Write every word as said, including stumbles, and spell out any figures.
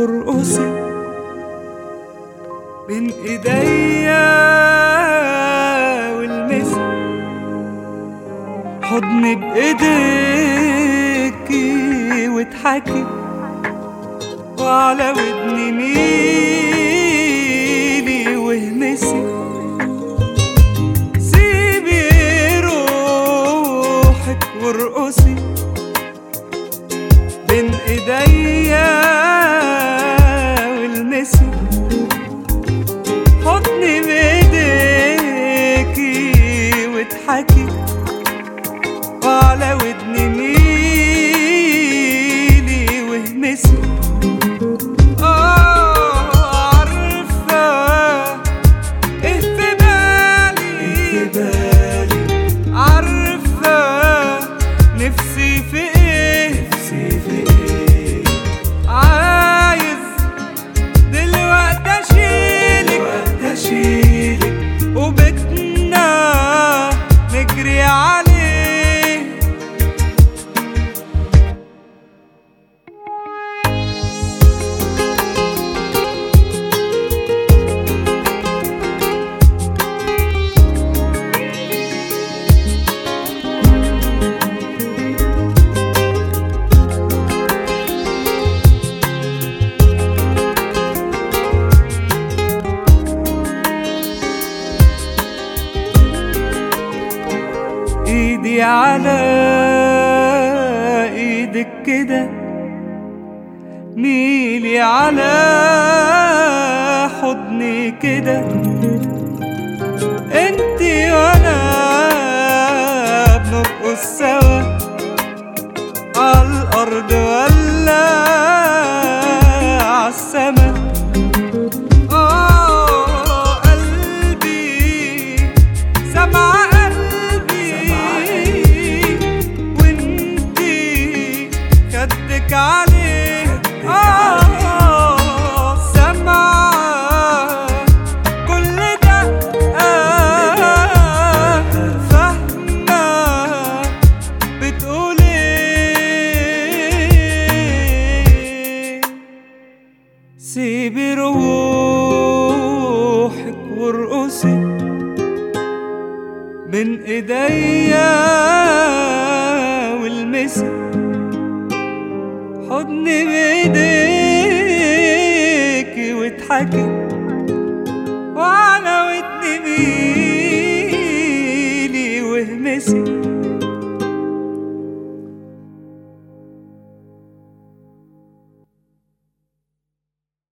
وارقصي بين ايديا والمسي حضني بايديكي واضحكي وعلى ودني ميلي واهمسي سيبي روحك وارقصي بين ايديا والمسي حضني بايديكي واضحكي وعلى ودني ميلي واهمسي ايدي على ايدك كده ميلي على حضني كده انتي وانا بنرقص سوا عالارض ولا عالسما اه قلبي سمع عليه آه سمع كل ده آه فاهمة بتقول ايه سيبي روحك وارقصي بين ايديا والمسي حضني بايديكي واضحكي وعلى ودني ميلي واهمسي